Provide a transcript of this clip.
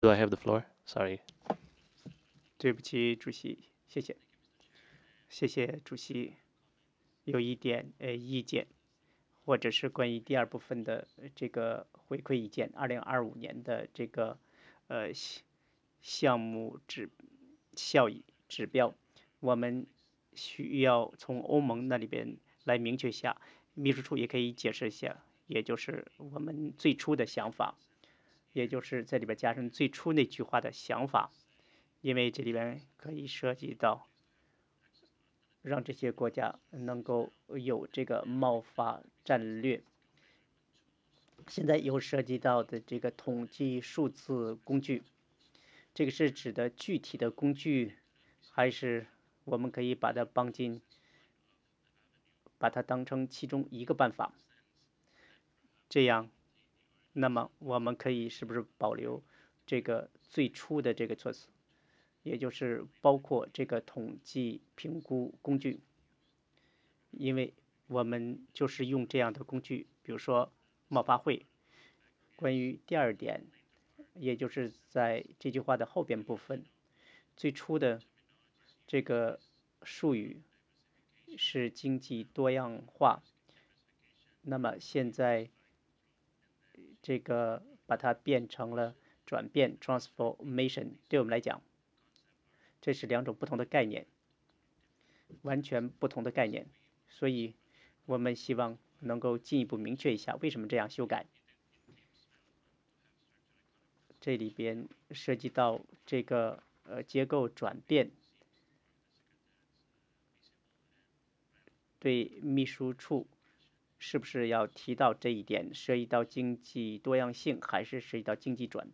Do I have the floor? Sorry. 对不起，主席，谢谢主席。有一点意见，或者是关于第二部分的这个回馈意见，2025年的这个呃项目效益指标，我们需要从欧盟那里边来明确下，秘书处也可以解释一下，也就是我们最初的想法，也就是在里边加上最初那句话的想法，因为这里边可以涉及到让这些国家能够有这个贸发战略。现在又涉及到的这个统计数字工具，这个是指的具体的工具，还是我们可以把它把它当成其中一个办法？这样，那么我们可以是不是保留这个最初的这个措辞，也就是包括这个统计评估工具？因为我们就是用这样的工具，比如说贸发会。关于第二点，也就是在这句话的后边部分，最初的这个术语是经济多样化，那么现在这个把它变成了转变 transformation，对我们来讲，这是两种不同的概念，完全不同的概念，所以我们希望能够进一步明确一下为什么这样修改。这里边涉及到这个结构转变，对秘书处是不是要提到这一点？涉及到经济多样性，还是涉及到经济转